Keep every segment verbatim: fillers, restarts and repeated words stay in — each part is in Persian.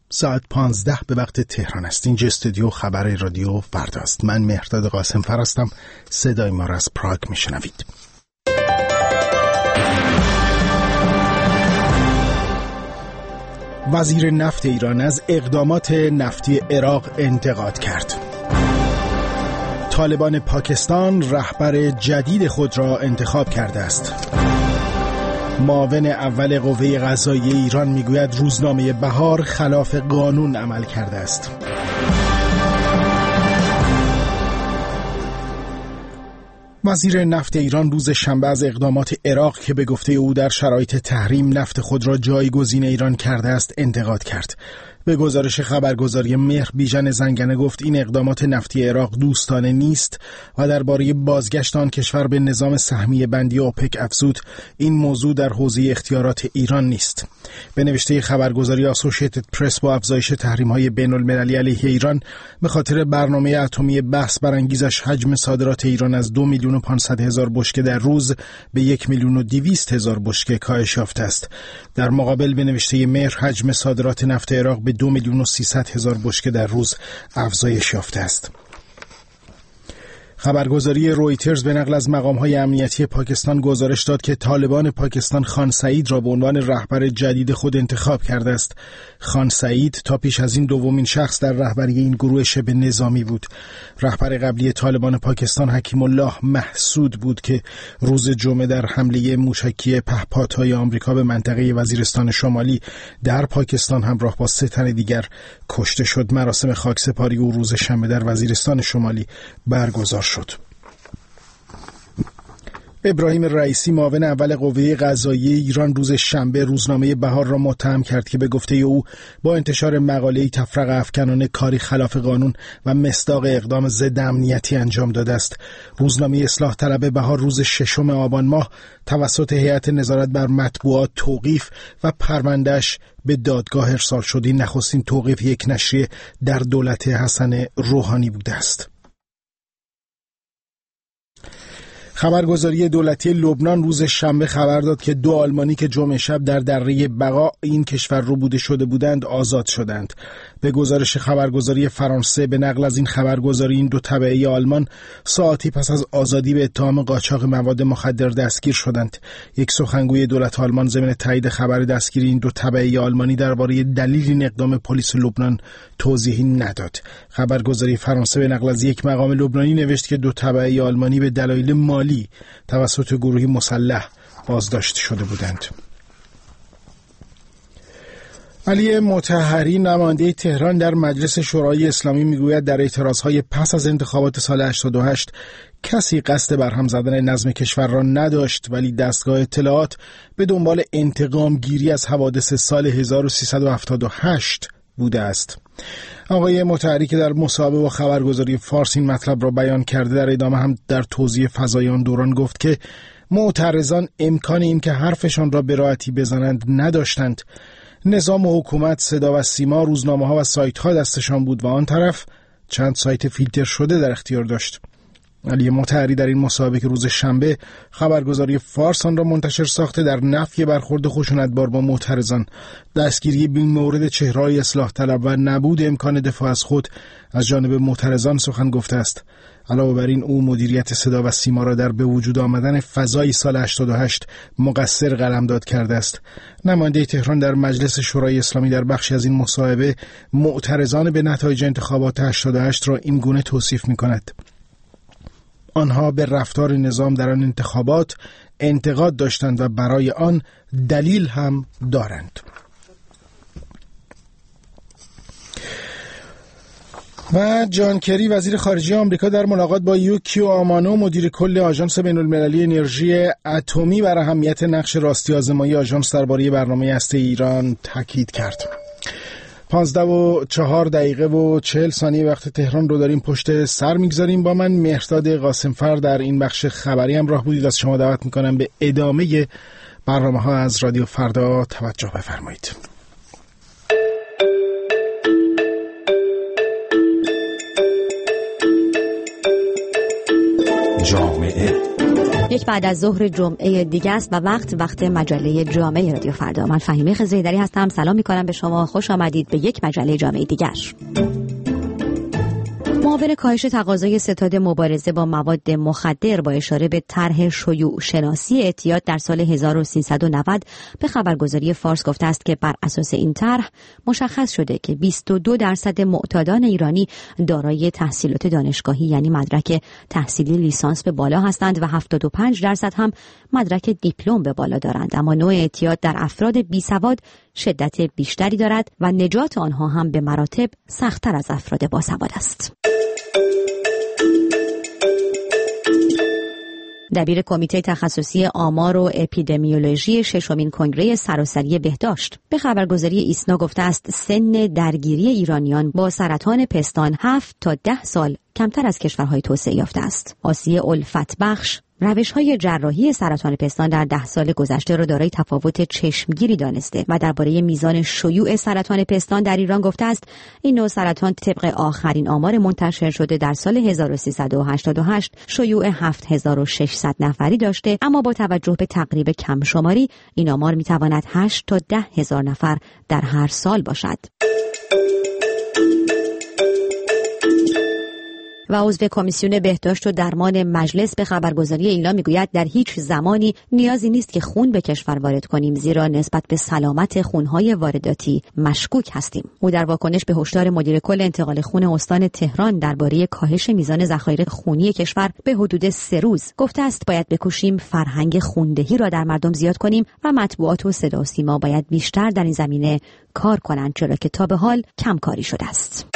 ساعت پانزده به وقت تهران است. اینجا استودیو خبر رادیو فردا است. من مهرداد قاسمفر هستم. صدای ما را از پراگ میشنوید. وزیر نفت ایران از اقدامات نفتی عراق انتقاد کرد. طالبان پاکستان رهبر جدید خود را انتخاب کرده است. معاون اول قوه قضاییه ایران میگوید روزنامه بهار خلاف قانون عمل کرده است. وزیر نفت ایران روز شنبه از اقدامات عراق که به گفته او در شرایط تحریم نفت خود را جایگزین ایران کرده است انتقاد کرد. به گزارش خبرگزاری مهر بیژن زنگنه گفت این اقدامات نفتی عراق دوستانه نیست و درباره بازگشت آن کشور به نظام سهمیه بندی اوپک افزود این موضوع در حوزه اختیارات ایران نیست. به نوشته خبرگزاری اسوسییتد پرس با افزایش تحریم‌های بین‌المللی علیه ایران به خاطر برنامه اتمی بحث برانگیزش حجم صادرات ایران از دو میلیون و پانصد هزار بشکه در روز به یک میلیون و دویست هزار بشکه کاهش یافته است. در مقابل به نوشته مهر حجم صادرات نفت عراق به دو میلیون و سیصد هزار بشکه در روز افزایش یافته است. خبرگزاری رویترز به نقل از مقام‌های امنیتی پاکستان گزارش داد که طالبان پاکستان خان سعید را به عنوان رهبر جدید خود انتخاب کرده است. خان سعید تا پیش از این دومین شخص در رهبری این گروه شبه نظامی بود. رهبر قبلی طالبان پاکستان حکیم الله محسود بود که روز جمعه در حمله موشکی پهپادهای آمریکا به منطقه وزیرستان شمالی در پاکستان همراه با سه تن دیگر کشته شد. مراسم خاکسپاری او روز شنبه در وزیرستان شمالی برگزار شد. ابراهیم رئیسی معاون اول قوه قضاییه ایران روز شنبه روزنامه بهار را متهم کرد که به گفته او با انتشار مقاله‌ای تفرقه افکنانه کاری خلاف قانون و مصداق اقدام ضد امنیتی انجام داده است. روزنامه اصلاح طلب بهار روز ششم آبان ماه توسط هیئت نظارت بر مطبوعات توقیف و پرونده‌اش به دادگاه ارسال شد. این نخستین توقیف یک نشریه در دولت حسن روحانی بوده است. خبرگزاری دولتی لبنان روز شنبه خبر داد که دو آلمانی که جمعه شب در دره بقا این کشور ربوده شده بودند آزاد شدند. به گزارش خبرگزاری فرانسه به نقل از این خبرگزاری این دو تبعی آلمان ساعتی پس از آزادی به اتهام قاچاق مواد مخدر دستگیر شدند. یک سخنگوی دولت آلمان ضمن تایید خبر دستگیری این دو تبعی آلمانی درباره دلیل این اقدام پلیس لبنان توضیحی نداد. خبرگزاری فرانسه به نقل از یک مقام لبنانی نوشت که دو تبعی آلمانی به دلایل مالی توسط گروهی مسلح بازداشت شده بودند. علی مطهری نماینده تهران در مجلس شورای اسلامی میگوید در اعتراضهای پس از انتخابات سال هشتاد و هشت کسی قصد برهم زدن نظم کشور را نداشت، ولی دستگاه اطلاعات به دنبال انتقام گیری از حوادث سال هزار و سیصد و هفتاد و هشت بوده است. آقای مطهری که در مصاحبه با خبرگزاری فارس این مطلب را بیان کرده در ادامه هم در توضیح فضای آن دوران گفت که معترضان امکان این که حرفشان را به راحتی بزنند نداشتند. نظام و حکومت صدا و سیما، روزنامه ها و سایت ها دستشان بود و آن طرف چند سایت فیلتر شده در اختیار داشت. علی مطهری در این مصاحبه که روز شنبه خبرگزاری فارس آن را منتشر ساخته در نفی برخورد خشونتبار با معترضان، دستگیری بین مورد چهره‌های اصلاح طلب و نبود امکان دفاع از خود از جانب معترضان سخن گفته است. علاوه بر این او مدیریت صدا و سیما را در به وجود آمدن فضای سال هشتاد و هشت مقصر قلمداد کرده است. نماینده تهران در مجلس شورای اسلامی در بخشی از این مصاحبه معترضان به نتایج انتخابات هشتاد و هشت را این گونه توصیف می‌کند: آنها به رفتار نظام در آن انتخابات انتقاد داشتند و برای آن دلیل هم دارند. و جان کری وزیر خارجه آمریکا در ملاقات با یوکیو آمانو مدیر کل آژانس بین‌المللی انرژی اتمی بر اهمیت نقش راستی آزمایی آژانس درباره برنامه هسته ایران تاکید کرد. پانزده و چهار دقیقه و چهل ثانیه وقت تهران رو داریم پشت سر میگذاریم. با من مهرداد قاسمفر در این بخش خبری همراه بودید. از شما دعوت میکنم به ادامه برنامه ها از رادیو فردا توجه بفرمایید. جامعه یک بعد از ظهر جمعه دیگه است و وقت وقت مجله جامعه رادیو فردا. من فهیمه خضره‌ایدری هستم. سلام می‌کنم به شما. خوش آمدید به یک مجله جامعه دیگر. معاون کاهش تقاضای ستاد مبارزه با مواد مخدر با اشاره به طرح شیوع شناسی اعتیاد در سال هزار و سیصد و نود به خبرگزاری فارس گفته است که بر اساس این طرح مشخص شده که بیست و دو درصد معتادان ایرانی دارای تحصیلات دانشگاهی یعنی مدرک تحصیلی لیسانس به بالا هستند و هفتاد و پنج درصد هم مدرک دیپلم به بالا دارند، اما نوع اعتیاد در افراد بیسواد شدت بیشتری دارد و نجات آنها هم به مراتب سخت‌تر از افراد باسواد است. دبیر کمیته تخصصی آمار و اپیدمیولوژی ششمین کنگره سراسری بهداشت به خبرگزاری ایسنا گفته است سن درگیری ایرانیان با سرطان پستان هفت تا ده سال کمتر از کشورهای توسعه یافته است. آسیه الفت بخش روش‌های جراحی سرطان پستان در ده سال گذشته را دارای تفاوت چشمگیری دانسته و درباره میزان شیوع سرطان پستان در ایران گفته است این نوع سرطان طبق آخرین آمار منتشر شده در سال هزار و سیصد و هشتاد و هشت شیوع هفت هزار و ششصد نفری داشته، اما با توجه به تقریب کم شماری این آمار میتواند هشت تا ده هزار نفر در هر سال باشد. و عضو کمیسیون بهداشت و درمان مجلس به خبرگزاری ایلا میگوید در هیچ زمانی نیازی نیست که خون به کشور وارد کنیم، زیرا نسبت به سلامت خونهای وارداتی مشکوک هستیم. او در واکنش به هشدار مدیر کل انتقال خون استان تهران درباره کاهش میزان ذخایر خونی کشور به حدود سه روز گفته است باید بکوشیم فرهنگ خوندهی را در مردم زیاد کنیم و مطبوعات و صدا و سیما باید بیشتر در این زمینه کار کنند، چرا که تا به حال کم کاری شده است.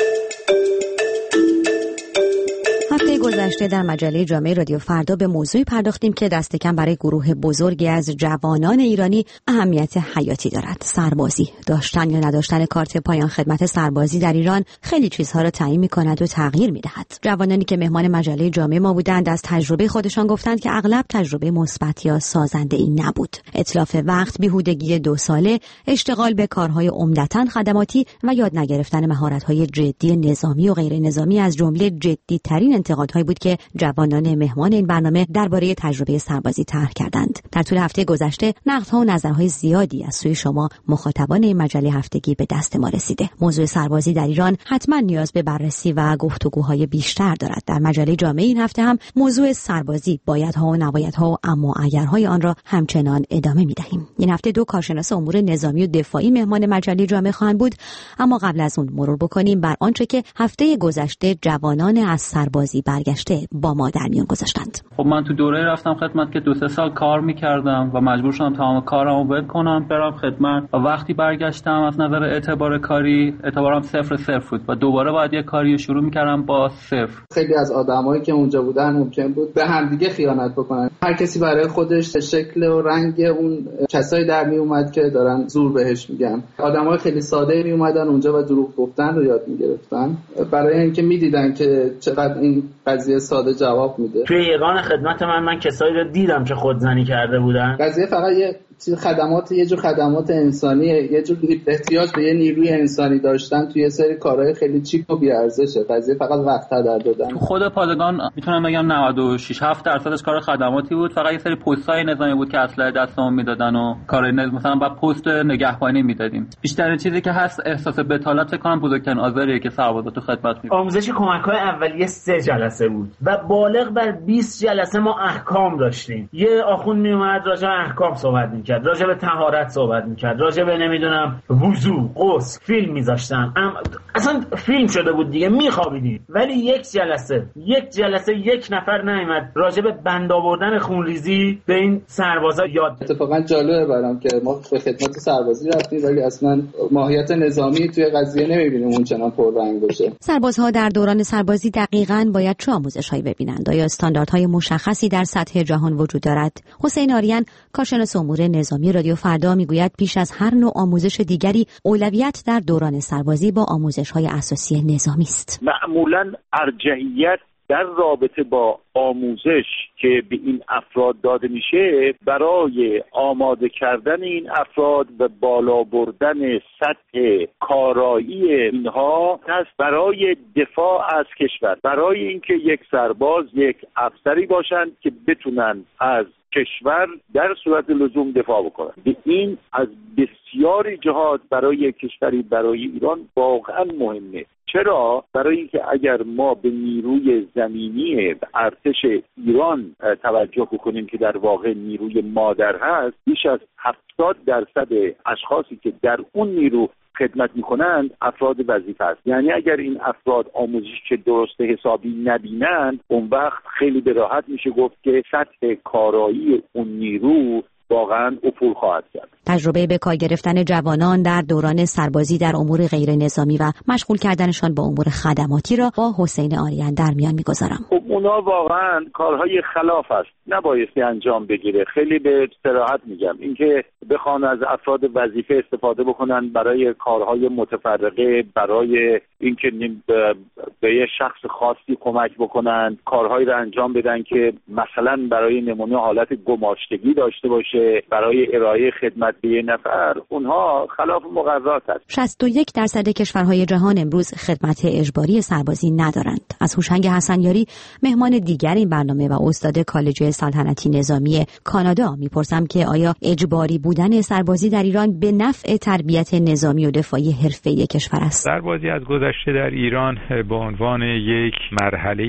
هفته گذشته در مجله جامعه رادیو فردا به موضوعی پرداختیم که دست کم برای گروه بزرگی از جوانان ایرانی اهمیت حیاتی دارد. سربازی. داشتن یا نداشتن کارت پایان خدمت سربازی در ایران خیلی چیزها را تعیین می‌کند و تغییر می‌دهد. جوانانی که مهمان مجله جامعه ما بودند از تجربه خودشان گفتند که اغلب تجربه مثبت یا سازنده‌ای نبود. اتلاف وقت، بیهودگی دو ساله، اشتغال به کارهای عمدتاً خدماتی و یاد نگرفتن مهارت‌های جدی نظامی و غیر نظامی از جمله جدی‌ترین انتقادهایی بود که جوانان مهمان این برنامه درباره تجربه سربازی طرح کردند. در طول هفته گذشته نقدها و نظرهای زیادی از سوی شما مخاطبان این مجله هفتگی به دست ما رسیده. موضوع سربازی در ایران حتما نیاز به بررسی و گفتگوهای بیشتر دارد. در مجله جامعه این هفته هم موضوع سربازی، بایدها و نبایدها و اما اگرهای آن را همچنان ادامه می‌دهیم. این هفته دو کارشناس امور نظامی و دفاعی مهمان مجله جامعه خواهند بود، اما قبل از اون مرور بکنیم بر آنچه که هفته گذشته جوانان از سربازی برگشته با ما در میان گذاشتند. خب من تو دوره رفتم خدمت که دو سه سال کار میکردم و مجبور شدم تمام کارمو ول کنم برم خدمت و وقتی برگشتم از نظر اعتبار کاری اعتبارم صفر صفر بود و دوباره باید یه کاری شروع میکردم با صفر. خیلی از آدمایی که اونجا بودن ممکن بود به همدیگه خیانت بکنن. هر کسی برای خودش شکل و رنگ اون کسایی در می اومد که دارن زور بهش میگن. آدمای خیلی ساده می اومدن اونجا و دروغ گفتن رو یاد میگرفتن برای اینکه میدیدن که چقدر این قضیه ساده جواب میده. توی یگان خدمت من من کسایی رو دیدم که خودزنی کرده بودن. قضیه فقط یه خدمات یه جور خدمات انسانیه، یه جور احتیاج به یه نیروی انسانی داشتن توی یه سری کارهای خیلی چیپ و بی‌ارزشه. قضیه فقط وقت هدر دادن. تو خود پادگان میتونم بگم نود و شش هفت درصدش کار خدماتی بود، فقط یه سری پست‌های نظامی بود که اسلحه دستمون میدادن و کار نظم مثلا با پست نگهبانی میدادیم. بیشتر چیزی که هست احساس بتالت کنم بزرگترین آزاریه که سربازا تو خدمت می‌کنن. آموزش کمک‌های اولیه سه جلسه بود و بالغ بر بیست جلسه ما احکام داشتیم. یه آخوند میومد راجع به احکام صحبت می‌کرد، راجع به طهارت صحبت می‌کرد، راجع به نمیدونم وضو، غسل، فیلم می‌ذاشتن. اصلا فیلم شده بود دیگه، می‌خوابیدی. ولی یک جلسه یک جلسه یک نفر نیامد راجع به بند آوردن خونریزی به این سربازا یاد. اتفاقا جالبه برام که ما به خدمت سربازی رفتیم ولی اصلا ماهیت نظامی توی قضیه نمی‌بینیم اون چنان پررنگ باشه. سربازها در دوران سربازی دقیقاً باید چه آموزش‌هایی ببینند؟ آیا استانداردهای مشخصی در سطح جهان وجود دارد؟ حسین آریان، کارشناس امور نظامی رادیو فردا میگوید پیش از هر نوع آموزش دیگری اولویت در دوران سربازی با آموزش‌های اساسی نظامی است. معمولاً ارجحیت در رابطه با آموزش که به این افراد داده میشه برای آماده کردن این افراد و بالا بردن سطح کارایی اینها هست برای دفاع از کشور، برای اینکه یک سرباز یک افسری باشند که بتونن از کشور در صورت لزوم دفاع بکنن. به این از بسیاری جهات برای کشوری برای ایران واقعا مهمه. چرا؟ برای اینکه اگر ما به نیروی زمینی ارتش ایران توجه بکنیم که در واقع نیروی مادر هست، بیش از هفتاد درصد اشخاصی که در اون نیرو خدمت میکنند افراد وظیفه است. یعنی اگر این افراد آموزش که درست حسابی نبینند، اون وقت خیلی به راحت میشه گفت که سطح کارایی اون نیرو واقعا افول خواهد کرد. تجربه به کار گرفتن جوانان در دوران سربازی در امور غیر نظامی و مشغول کردنشان با امور خدماتی را با حسین آریان در میان میگذارم. خب اونا واقعا کارهای خلاف است، نبایستی انجام بگیره. خیلی به صراحت میگم، اینکه بخوان از افراد وظیفه استفاده بکنن برای کارهای متفرقه، برای اینکه به یه شخص خاصی کمک بکنن، کارهایی را انجام بدن که مثلا برای نمونه حالت گماشتگی داشته باشه، برای ارائه خدمت به یه نفر، اونها خلاف مقررات است. شصت و یک درصد کشورهای جهان امروز خدمت اجباری سربازی ندارند. از هوشنگ حسنیاری، مهمان دیگر این برنامه و استاد کالج سلطنتی نظامی کانادا، میپرسم که آیا اجباری بودن سربازی در ایران به نفع تربیت نظامی و دفاعی حرفه‌ای کشور است؟ سربازی از گذشته در ایران به عنوان یک مرحله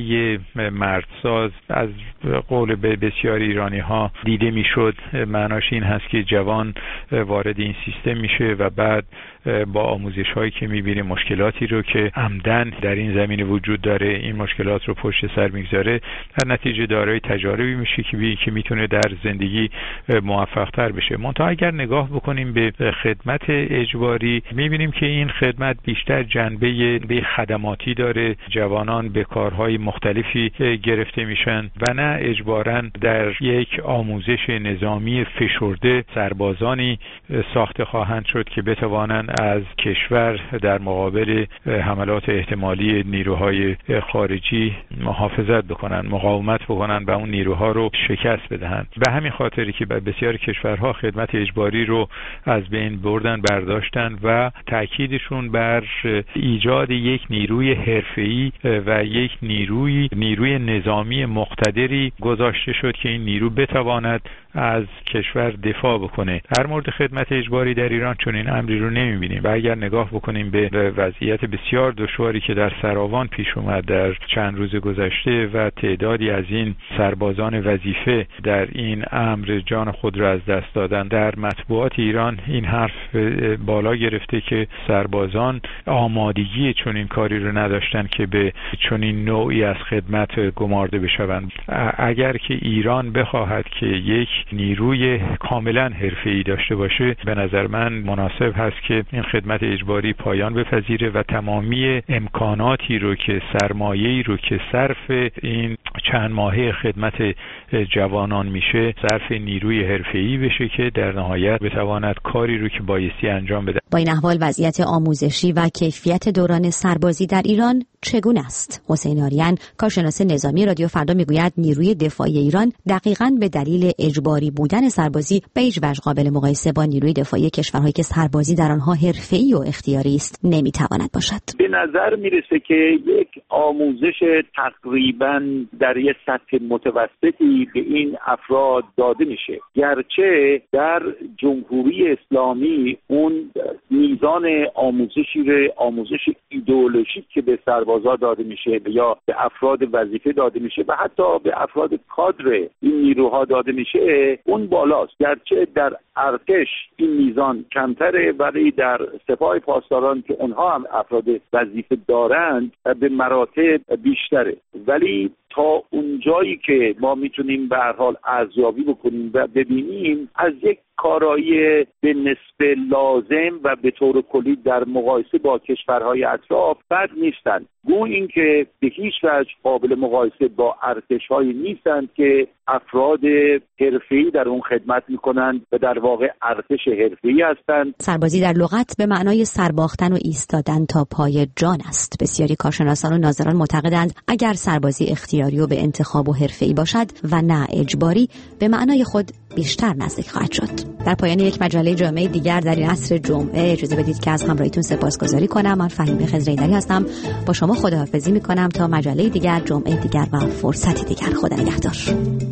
مردساز از قول به بسیاری ایرانی‌ها دیده میشد. معناش این هست که جوان وارد این سیستم میشه و بعد با آموزش هایی که میبینه، مشکلاتی رو که عمدن در این زمینه وجود داره، این مشکلات رو پشت سر میگذاره، در نتیجه دارای تجاربی میشه که بی که میتونه در زندگی موفق تر بشه. منتها اگر نگاه بکنیم به خدمت اجباری، میبینیم که این خدمت بیشتر جنبه به خدماتی داره. جوانان به کارهای مختلفی گرفته میشن و نه اجباراً در یک آموزش نظامی فشرده سربازانی ساخته خواهند شد که بتوانند از کشور در مقابل حملات احتمالی نیروهای خارجی محافظت بکنن، مقاومت بکنن و اون نیروها رو شکست بدهند. به همین خاطری که بسیاری کشورها خدمت اجباری رو از بین بردن، برداشتن و تاکیدشون بر ایجاد یک نیروی حرفه‌ای و یک نیروی نیروی نظامی مقتدری گذاشته شد که این نیرو بتواند از کشور دفاع بکنه. در مورد خدمت اجباری در ایران چون این امری رو نمیبینیم و اگر نگاه بکنیم به وضعیت بسیار دشواری که در سراوان پیش اومد در چند روز گذشته و تعدادی از این سربازان وظیفه در این امر جان خود را از دست دادن، در مطبوعات ایران این حرف بالا گرفته که سربازان آمادگی چون این کاری رو نداشتن که به چون این نوعی از خدمت گمارده بشوند. اگر که ایران بخواهد که یک نیروی کاملا حرفه‌ای داشته باشه، به نظر من مناسب هست که این خدمت اجباری پایان بپذیره و تمامی امکاناتی رو که سرمایه‌ای رو که صرف این چند ماهه خدمت جوانان میشه صرف نیروی حرفه‌ای بشه که در نهایت بتواند کاری رو که بایستی انجام بده. با این احوال وضعیت آموزشی و کیفیت دوران سربازی در ایران چگونه است؟ حسین آریان، کارشناس نظامی رادیو فردا، میگوید نیروی دفاعی ایران دقیقاً به دلیل اجباری بودن سربازی به هیچ وجه قابل مقایسه با نیروی دفاعی کشورهایی که سربازی در آنها حرفه‌ای و اختیاری است نمیتواند باشد. به نظر میرسه که یک آموزش تقریباً در یک سطح متوسطی به این افراد داده میشه، گرچه در جمهوری اسلامی اون میزان آموزشی رو آموزش ایدئولوژیک که به سربازا داده میشه یا به افراد وظیفه داده میشه و حتی به افراد کادر این نیروها داده میشه اون بالاست، گرچه در ارتش این میزان کمتره ولی در سپاه پاسداران که اونها هم افراد وظیفه دارند به مراتب بیشتره. ولی تا اونجایی که ما میتونیم به هر حال ارزیابی بکنیم و ببینیم از یک کارایی به نسبت لازم و به طور کلی در مقایسه با کشورهای اطراف بد نیستند. گو این که به هیچ وجه قابل مقایسه با ارتش‌هایی نیستند که افراد حرفه‌ای در اون خدمت میکنند و در واقع ارتش حرفه‌ای هستند. سربازی در لغت به معنای سرباختن و ایستادن تا پای جان است. بسیاری کارشناسان و ناظران معتقدند اگر سربازی اختیاری و به انتخاب و حرفه‌ای باشد و نه اجباری، به معنای خود بیشتر نزدیک خواهد شد. در پایان یک مجله جامعه دیگر در این عصر جمعه اجازه بدید که از همراهیتون سپاسگزاری کنم. من فهیمه خضرایی‌دری هستم. با شما خداحافظی می‌کنم تا مجله دیگر، جمعه دیگر و فرصتی دیگر. خدا نگهدار.